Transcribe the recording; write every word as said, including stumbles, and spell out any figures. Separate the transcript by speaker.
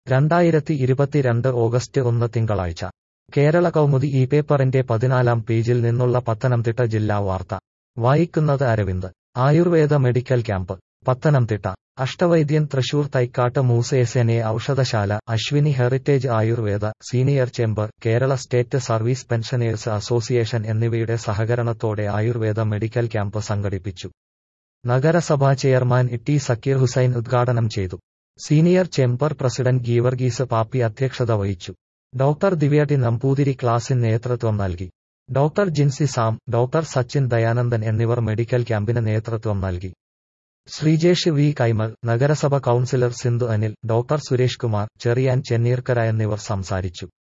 Speaker 1: രണ്ടായിരത്തി ഇരുപത്തിരണ്ട് ഓഗസ്റ്റ് ഒന്ന് തിങ്കളാഴ്ച കേരള കൗമുദി ഈ പേപ്പറിന്റെ പതിനാലാം പേജിൽ നിന്നുള്ള പത്തനംതിട്ട ജില്ലാ വാർത്ത വായിക്കുന്നത് അരവിന്ദ്. Ayurveda medical camp Pathanamthitta. അഷ്ടവൈദ്യൻ തൃശൂർ തൈക്കാട്ട് മൂസേസനെ ഔഷധശാല, Ashwini heritage Ayurveda senior chamber, Kerala state service pensioners association എന്നിവയുടെ സഹകരണത്തോടെ ആയുർവേദ മെഡിക്കൽ ക്യാമ്പ് സംഘടിപ്പിച്ചു. നഗരസഭാ ചെയർമാൻ ടി സക്കീർ ഹുസൈൻ ഉദ്ഘാടനം ചെയ്തു. Senior chamber president Geevarghese Pappy അധ്യക്ഷത വഹിച്ചു. ഡോക്ടർ ദിവ്യ ടി നമ്പൂതിരി ക്ലാസിന് നേതൃത്വം നൽകി. ഡോക്ടർ ജിൻസി സാം, ഡോക്ടർ സച്ചിൻ ദയാനന്ദൻ എന്നിവർ മെഡിക്കൽ ക്യാമ്പിന് നേതൃത്വം നൽകി. ശ്രീജേഷ് വി കൈമൾ, നഗരസഭ കൗൺസിലർ സിന്ധു അനിൽ, ഡോക്ടർ സുരേഷ് കുമാർ, ചെറിയാൻ ചെന്നീർക്കര എന്നിവർ സംസാരിച്ചു.